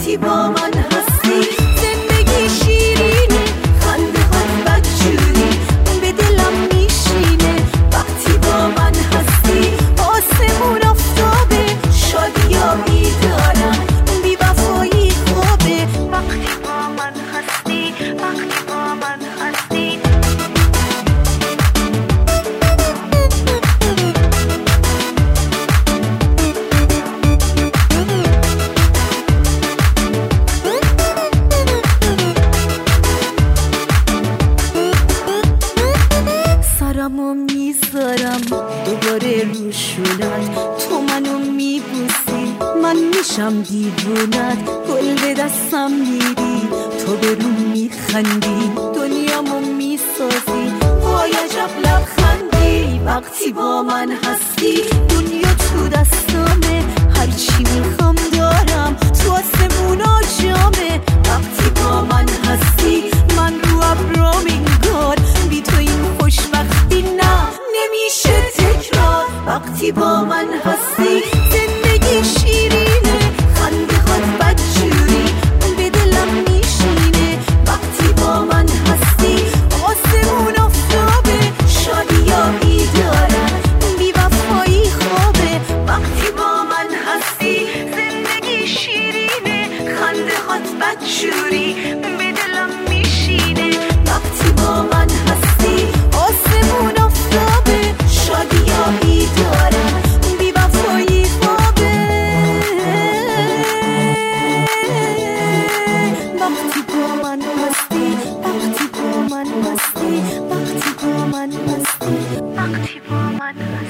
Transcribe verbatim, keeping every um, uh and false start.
وقتی با من هستی. زندگی شیرینه، خنده هات بدجوری به دلم میشینه. وقتی با من هستی آسمون آفتابه، شادیایی دارم بی وفایی خوبه. وقتی با من هستی، وقتی با من هستی. سرمو میذارم دوباره روشونت، تو منو میبوسی من میشم دیوونت. گل به دستم میدی تو به رو میخندی، دنیامو میسازی وای عجب لبخندی. وقتی با من هستی دنیا تو دستامه، هرچی میخوام دارم تو آسمونا جامه. وقتی با من هستی من رو ابرام انگار، بی تو این خوشبختی نه نمیشه تکرار. وقتی با من هستی زندگی شیرینه، خنده هات بدجوری به دلم میشینه. وقتی با من هستی آسمون آفتابه، شادیایی دارم بی وفایی خوبه. وقتی با من هستی زندگی شیرینه، خنده هات بدجوری به دلم میشینه. وقتی با من هستی آسمون آفتابه، شادیایی دارم بی وفایی خوبه. وقتی با من هستی، وقتی با من هستی، وقتی با من هستی، وقتی با من هستی.